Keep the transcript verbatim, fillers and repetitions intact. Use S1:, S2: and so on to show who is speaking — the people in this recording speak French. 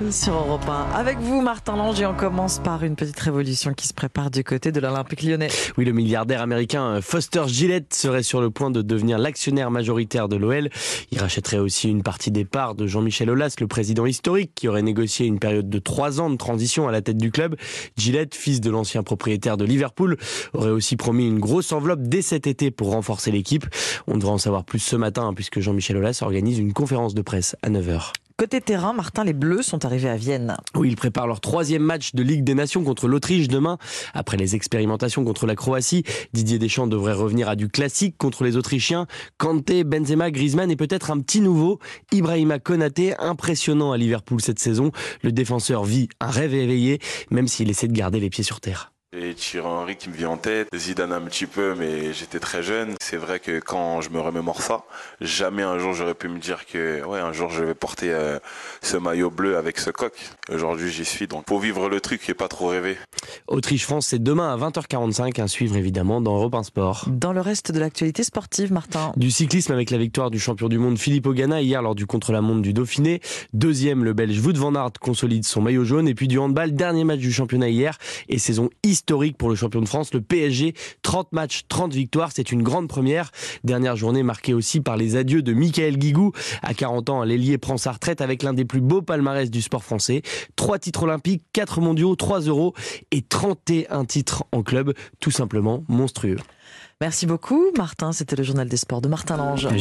S1: sur Europe un. Avec vous, Martin Lange, et on commence par une petite révolution qui se prépare du côté de l'Olympique Lyonnais.
S2: Oui, le milliardaire américain Foster Gillett serait sur le point de devenir l'actionnaire majoritaire de l'O L. Il rachèterait aussi une partie des parts de Jean-Michel Aulas, le président historique, qui aurait négocié une période de trois ans de transition à la tête du club. Gillett, fils de l'ancien propriétaire de Liverpool, aurait aussi promis une grosse enveloppe dès cet été pour renforcer l'équipe. On devrait en savoir plus ce matin, hein, puisque Jean-Michel Aulas organise une conférence de presse à neuf heures.
S1: Côté terrain, Martin, les Bleus sont arrivés à Vienne.
S2: Oui, ils préparent leur troisième match de Ligue des Nations contre l'Autriche demain. Après les expérimentations contre la Croatie, Didier Deschamps devrait revenir à du classique contre les Autrichiens. Kanté, Benzema, Griezmann et peut-être un petit nouveau, Ibrahima Konaté, impressionnant à Liverpool cette saison. Le défenseur vit un rêve éveillé, même s'il essaie de garder les pieds sur terre.
S3: Et Thierry Henry qui me vient en tête, Zidane un petit peu, mais j'étais très jeune. C'est vrai que quand je me remémore ça, jamais un jour j'aurais pu me dire que ouais, un jour je vais porter euh, ce maillot bleu avec ce coq. Aujourd'hui j'y suis, donc faut vivre le truc et pas trop rêver.
S2: Autriche-France, c'est demain à vingt heures quarante-cinq, à suivre évidemment dans Europe un Sport.
S1: Dans le reste de l'actualité sportive, Martin.
S2: Du cyclisme avec la victoire du champion du monde Filippo Ganna hier lors du contre-la-montre du Dauphiné. Deuxième, le Belge Wout van Aert consolide son maillot jaune. Et puis du handball, dernier match du championnat hier et saison historique pour le champion de France, le P S G. trente matchs, trente victoires, c'est une grande première. Dernière journée marquée aussi par les adieux de Michael Guigou. À quarante ans, l'ailier prend sa retraite avec l'un des plus beaux palmarès du sport français. Trois titres olympiques, quatre mondiaux, trois euros et trente et un titres en club. Tout simplement monstrueux.
S1: Merci beaucoup, Martin. C'était le journal des sports de Martin Lange.